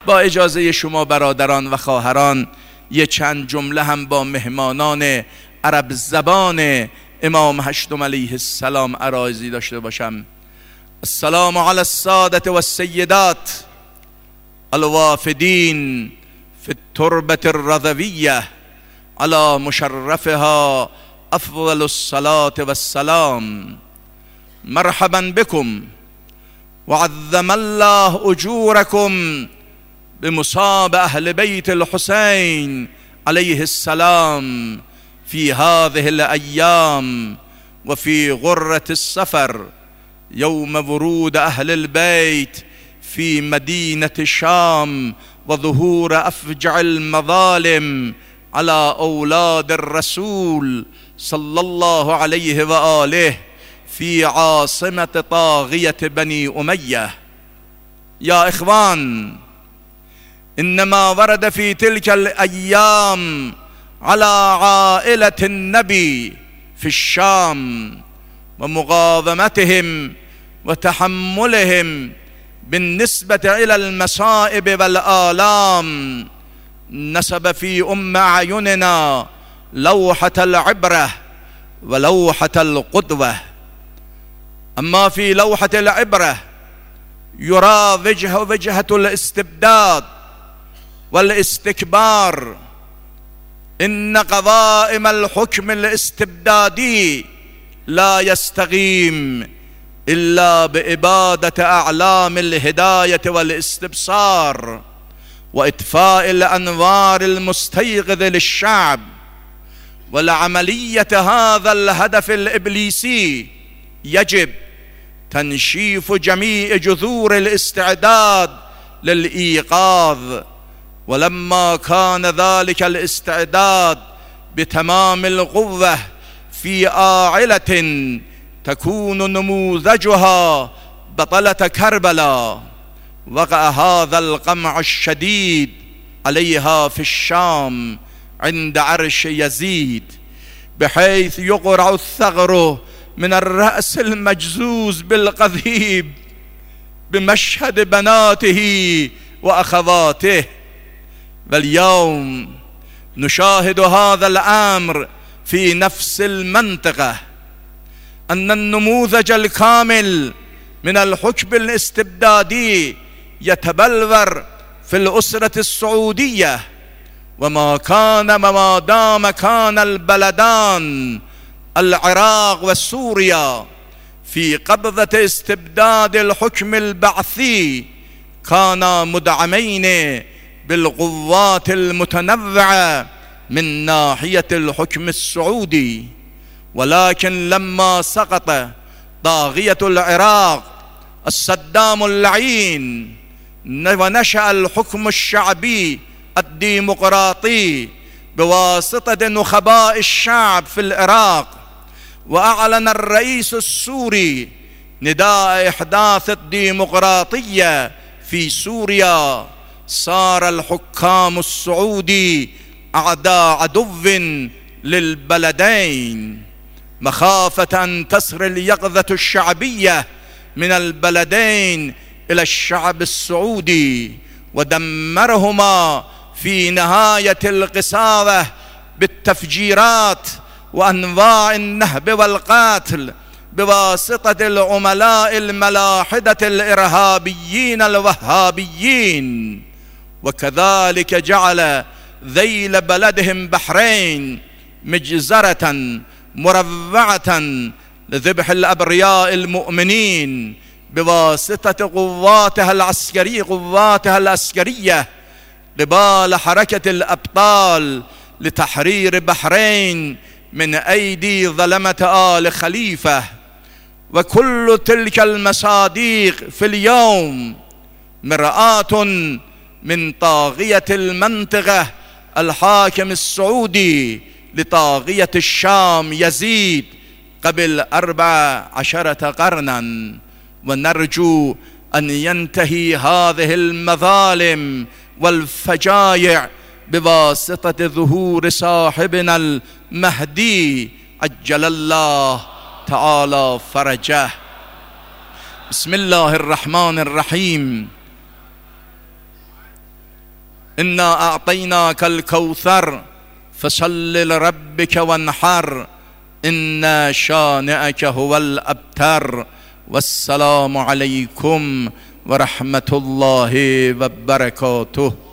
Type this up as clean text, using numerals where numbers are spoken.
با اجازه شما برادران و خواهران یه چند جمله هم با مهمانان عرب زبان امام هشتم علیه السلام عرایضی داشته باشم. السلام علی السادة و السیدات الوافدین فی التربة الرضویة علی مشرفها افضل الصلاة والسلام. مرحبا بكم وعظم الله اجوركم بمصاب اهل بيت الحسين عليه السلام في هذه الايام وفي غرة السفر يوم ورود اهل البيت في مدينة الشام وظهور افجع المظالم على اولاد الرسول صلى الله عليه وآله في عاصمة طاغية بني أمية. يا إخوان، إنما ورد في تلك الأيام على عائلة النبي في الشام ومقاومتهم وتحملهم بالنسبة إلى المصائب والآلام نسب في أعيننا لوحة العبرة ولوحة القدوة. أما في لوحة العبرة يرى وجهة الاستبداد والاستكبار. إن قوائم الحكم الاستبدادي لا يستقيم إلا بإبادة أعلام الهداية والاستبصار وإطفاء الأنوار المستيقظة للشعب. ولعملية هذا الهدف الإبليسي يجب تنشيف جميع جذور الاستعداد للإيقاظ. ولما كان ذلك الاستعداد بتمام القوة في عائلة تكون نموذجها بطلة كربلاء، وقع هذا القمع الشديد عليها في الشام عند عرش يزيد، بحيث يقرع الثغر من الرأس المجزوز بالقضيب بمشهد بناته وأخواته. واليوم نشاهد هذا الأمر في نفس المنطقة، أن النموذج الكامل من الحكم الاستبدادي يتبلور في الأسرة السعودية. وما دام كان البلدان العراق وسوريا في قبضة استبداد الحكم البعثي كانا مدعمين بالقوات المتنوعة من ناحية الحكم السعودي. ولكن لما سقط طاغية العراق الصدام اللعين ونشأ الحكم الشعبي الديمقراطي بواسطة نخباء الشعب في العراق، وأعلن الرئيس السوري نداء إحداث الديمقراطية في سوريا، صار الحكام السعودي أعداء عدو للبلدين، مخافة أن تصل اليقظة الشعبية من البلدين إلى الشعب السعودي ودمرهما في نهاية القساوة بالتفجيرات وأنواع النهب والقتل بواسطة العملاء الملاحدة الإرهابيين الوهابيين. وكذلك جعل ذيل بلدهم بحرين مجزرة مربعة لذبح الأبرياء المؤمنين بواسطة قواتها العسكرية قبال حركة الأبطال لتحرير بحرين من أيدي ظلمة آل خليفة. وكل تلك المصادق في اليوم مرآة من طاغية المنطقة الحاكم السعودي لطاغية الشام يزيد قبل 14 قرنا. ونرجو أن ينتهي هذه المظالم والفجائع بواسطة ظهور صاحبنا المهدي عجل الله تعالى فرجه. بسم الله الرحمن الرحيم. انا اعطیناک الکوثر فصل لربک وانحر ان شانئک هو الابتر. والسلام علیکم و رحمت الله و برکاته.